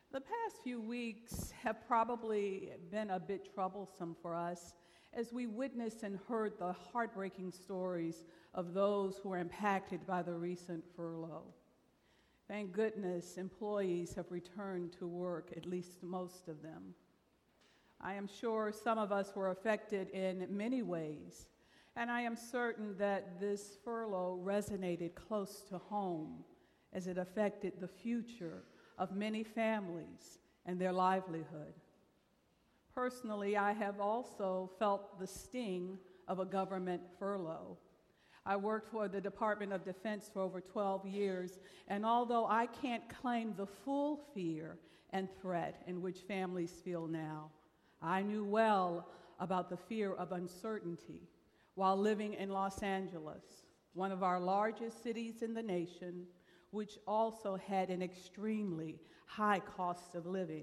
The past few weeks have probably been a bit troublesome for us as we witnessed and heard the heartbreaking stories of those who were impacted by the recent furlough. Thank goodness employees have returned to work, at least most of them. I am sure some of us were affected in many ways, and I am certain that this furlough resonated close to home as it affected the future of many families and their livelihood. Personally, I have also felt the sting of a government furlough. I worked for the Department of Defense for over 12 years, and although I can't claim the full fear and threat in which families feel now, I knew well about the fear of uncertainty while living in Los Angeles, one of our largest cities in the nation, which also had an extremely high cost of living.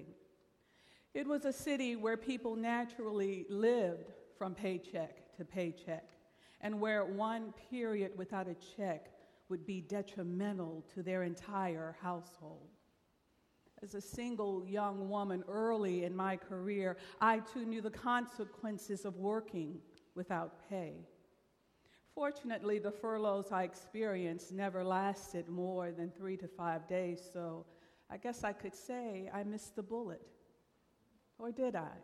It was a city where people naturally lived from paycheck to paycheck, and where one period without a check would be detrimental to their entire household. As a single young woman early in my career, I too knew the consequences of working without pay. Fortunately, the furloughs I experienced never lasted more than 3 to 5 days, so I guess I could say I missed the bullet. Or did I?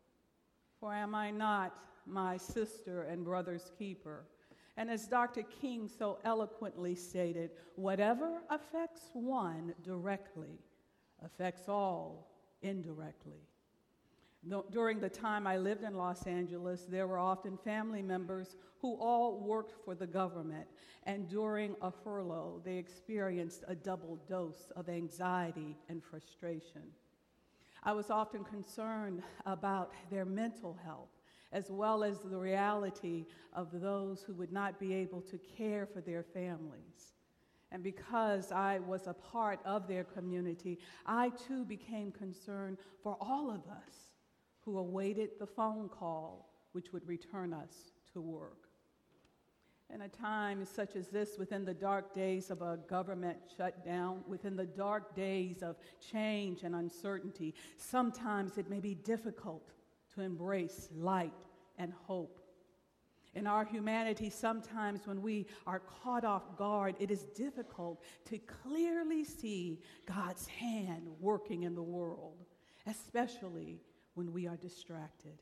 For am I not my sister and brother's keeper? And as Dr. King so eloquently stated, whatever affects one directly affects all indirectly. During the time I lived in Los Angeles, there were often family members who all worked for the government, and during a furlough, they experienced a double dose of anxiety and frustration. I was often concerned about their mental health, as well as the reality of those who would not be able to care for their families. And because I was a part of their community, I too became concerned for all of us who awaited the phone call which would return us to work. In a time such as this, within the dark days of a government shutdown, within the dark days of change and uncertainty, sometimes it may be difficult to embrace light and hope. In our humanity, sometimes when we are caught off guard, it is difficult to clearly see God's hand working in the world, especially when we are distracted.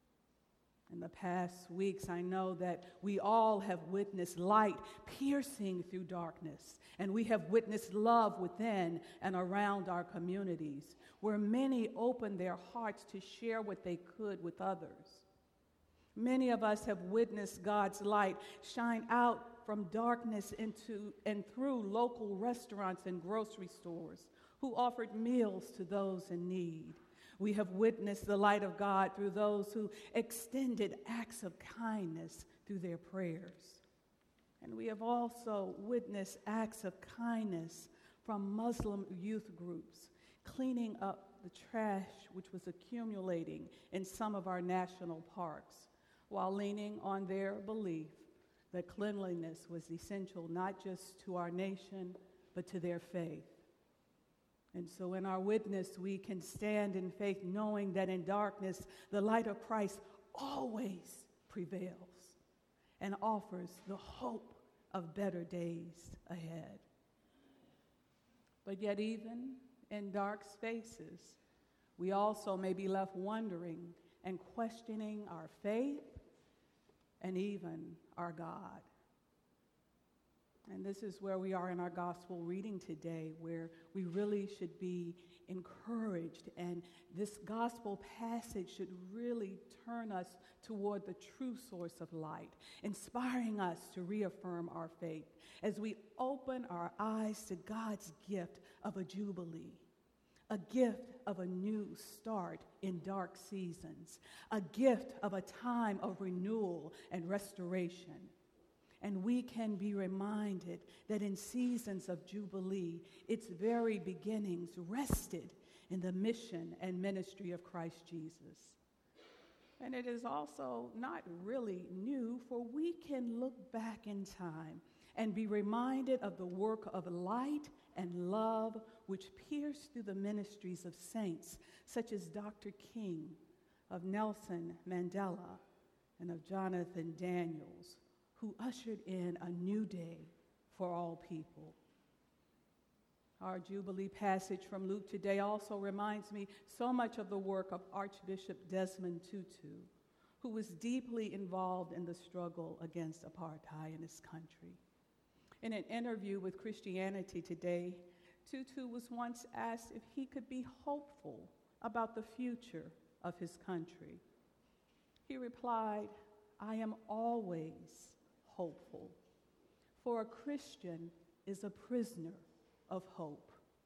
In the past weeks, I know that we all have witnessed light piercing through darkness, and we have witnessed love within and around our communities, where many opened their hearts to share what they could with others. Many of us have witnessed God's light shine out from darkness into and through local restaurants and grocery stores who offered meals to those in need. We have witnessed the light of God through those who extended acts of kindness through their prayers. And we have also witnessed acts of kindness from Muslim youth groups, cleaning up the trash which was accumulating in some of our national parks, while leaning on their belief that cleanliness was essential not just to our nation, but to their faith. And so in our witness, we can stand in faith knowing that in darkness, the light of Christ always prevails and offers the hope of better days ahead. But yet even in dark spaces, we also may be left wondering and questioning our faith and even our God. And this is where we are in our gospel reading today, where we really should be encouraged. And this gospel passage should really turn us toward the true source of light, inspiring us to reaffirm our faith as we open our eyes to God's gift of a jubilee, a gift of a new start in dark seasons, a gift of a time of renewal and restoration. And we can be reminded that in seasons of Jubilee, its very beginnings rested in the mission and ministry of Christ Jesus. And it is also not really new, for we can look back in time and be reminded of the work of light and love which pierced through the ministries of saints such as Dr. King, of Nelson Mandela, and of Jonathan Daniels, who ushered in a new day for all people. Our Jubilee passage from Luke today also reminds me so much of the work of Archbishop Desmond Tutu, who was deeply involved in the struggle against apartheid in his country. In an interview with Christianity Today, Tutu was once asked if he could be hopeful about the future of his country. He replied, "I am always hopeful, for a Christian is a prisoner of hope."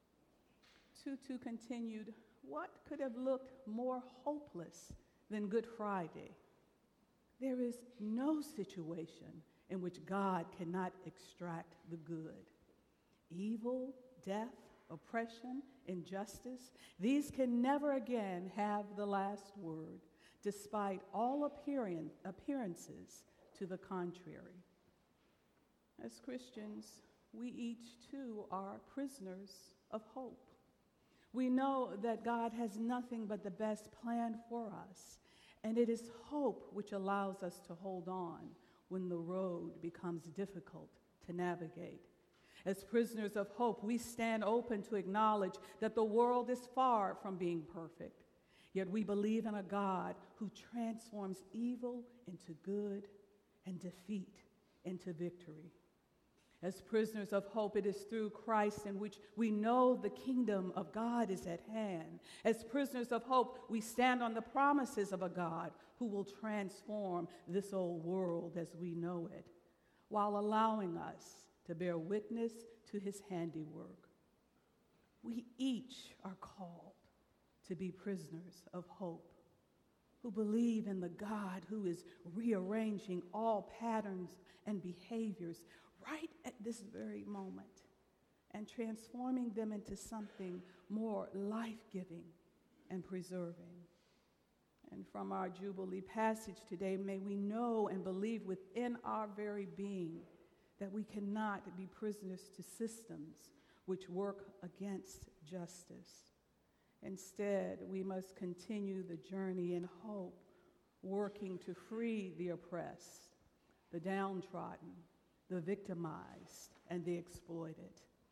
Tutu continued, "What could have looked more hopeless than Good Friday? There is no situation in which God cannot extract the good. Evil, death, oppression, injustice, these can never again have the last word, despite all appearances to the contrary." As Christians, we each too are prisoners of hope. We know that God has nothing but the best plan for us, and it is hope which allows us to hold on when the road becomes difficult to navigate. As prisoners of hope, we stand open to acknowledge that the world is far from being perfect, yet we believe in a God who transforms evil into good and defeat into victory. As prisoners of hope, it is through Christ in which we know the kingdom of God is at hand. As prisoners of hope, we stand on the promises of a God who will transform this old world as we know it, while allowing us to bear witness to his handiwork. We each are called to be prisoners of hope, who believe in the God who is rearranging all patterns and behaviors right at this very moment and transforming them into something more life-giving and preserving. And from our Jubilee passage today, may we know and believe within our very being that we cannot be prisoners to systems which work against justice. Instead, we must continue the journey in hope, working to free the oppressed, the downtrodden, the victimized, and the exploited.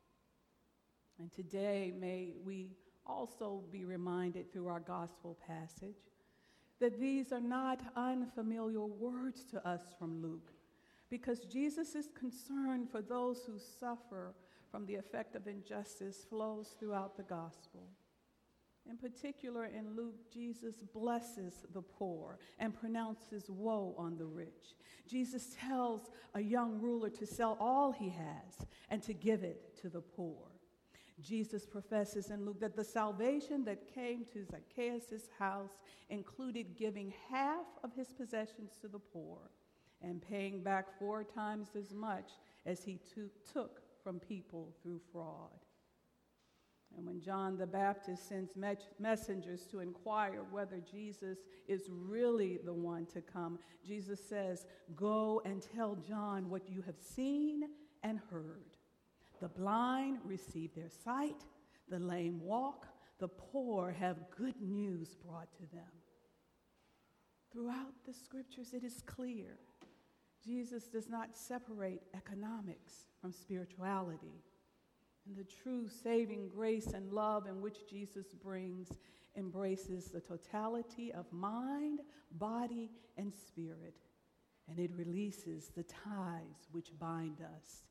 And today, may we also be reminded through our gospel passage that these are not unfamiliar words to us from Luke, because Jesus' concern for those who suffer from the effect of injustice flows throughout the gospel. In particular, in Luke, Jesus blesses the poor and pronounces woe on the rich. Jesus tells a young ruler to sell all he has and to give it to the poor. Jesus professes in Luke that the salvation that came to Zacchaeus' house included giving half of his possessions to the poor and paying back 4 times as much as he took from people through fraud. And when John the Baptist sends messengers to inquire whether Jesus is really the one to come, Jesus says, "Go and tell John what you have seen and heard. The blind receive their sight, the lame walk, the poor have good news brought to them." Throughout the scriptures, it is clear Jesus does not separate economics from spirituality. And the true saving grace and love in which Jesus brings embraces the totality of mind, body, and spirit, and it releases the ties which bind us.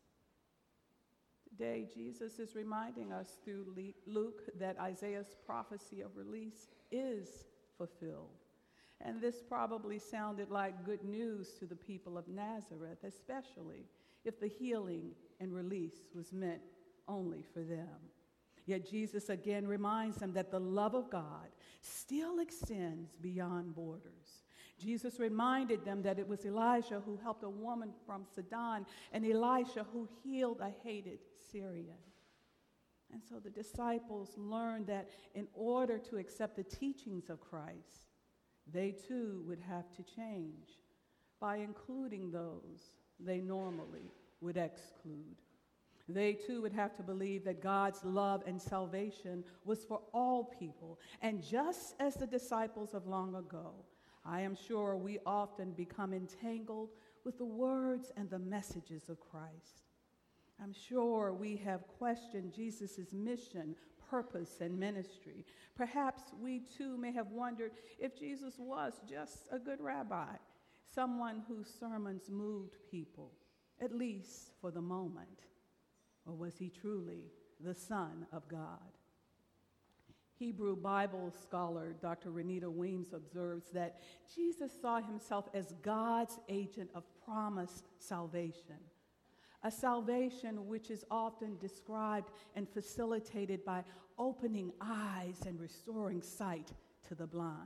Today, Jesus is reminding us through Luke that Isaiah's prophecy of release is fulfilled. And this probably sounded like good news to the people of Nazareth, especially if the healing and release was meant only for them. Yet Jesus again reminds them that the love of God still extends beyond borders. Jesus reminded them that it was Elijah who helped a woman from Sidon and Elisha who healed a hated Syrian. And so the disciples learned that in order to accept the teachings of Christ, they too would have to change by including those they normally would exclude. They too would have to believe that God's love and salvation was for all people. And just as the disciples of long ago, I am sure we often become entangled with the words and the messages of Christ. I'm sure we have questioned Jesus' mission, purpose, and ministry. Perhaps we too may have wondered if Jesus was just a good rabbi, someone whose sermons moved people, at least for the moment. Or was he truly the Son of God? Hebrew Bible scholar Dr. Renita Weems observes that Jesus saw himself as God's agent of promised salvation, a salvation which is often described and facilitated by opening eyes and restoring sight to the blind.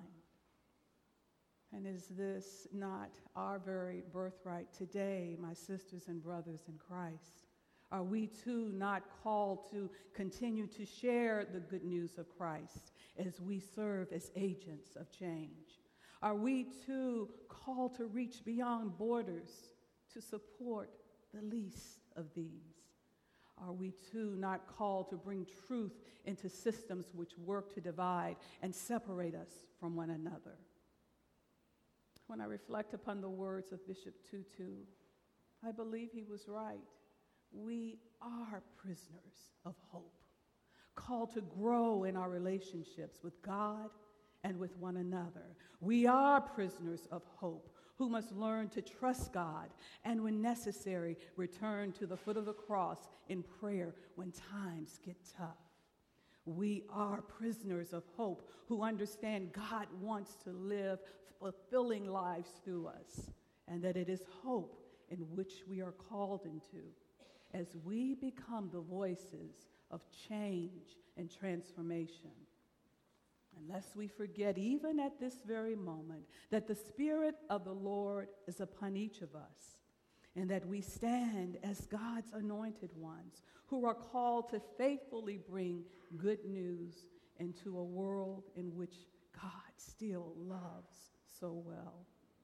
And is this not our very birthright today, my sisters and brothers in Christ? Are we too not called to continue to share the good news of Christ as we serve as agents of change? Are we too called to reach beyond borders to support the least of these? Are we too not called to bring truth into systems which work to divide and separate us from one another? When I reflect upon the words of Bishop Tutu, I believe he was right. We are prisoners of hope, called to grow in our relationships with God and with one another. We are prisoners of hope who must learn to trust God and, when necessary, return to the foot of the cross in prayer when times get tough. We are prisoners of hope who understand God wants to live fulfilling lives through us, and that it is hope in which we are called into as we become the voices of change and transformation. And lest we forget, even at this very moment, that the Spirit of the Lord is upon each of us, and that we stand as God's anointed ones who are called to faithfully bring good news into a world in which God still loves so well.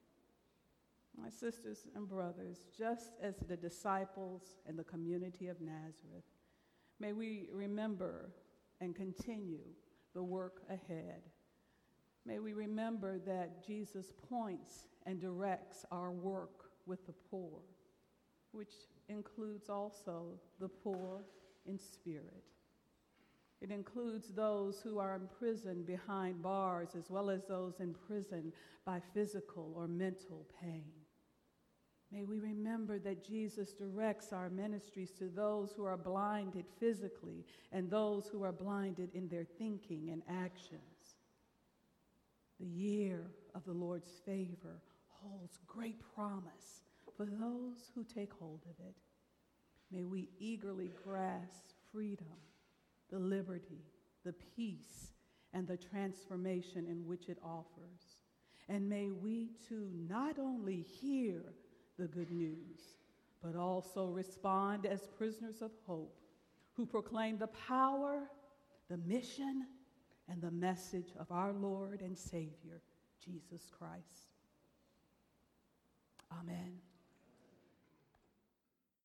My sisters and brothers, just as the disciples and the community of Nazareth, may we remember and continue the work ahead. May we remember that Jesus points and directs our work with the poor, which includes also the poor in spirit. It includes those who are imprisoned behind bars, as well as those imprisoned by physical or mental pain. May we remember that Jesus directs our ministries to those who are blinded physically and those who are blinded in their thinking and actions. The year of the Lord's favor holds great promise for those who take hold of it. May we eagerly grasp freedom, the liberty, the peace, and the transformation in which it offers. And may we too not only hear the good news, but also respond as prisoners of hope who proclaim the power, the mission, and the message of our Lord and Savior, Jesus Christ. Amen.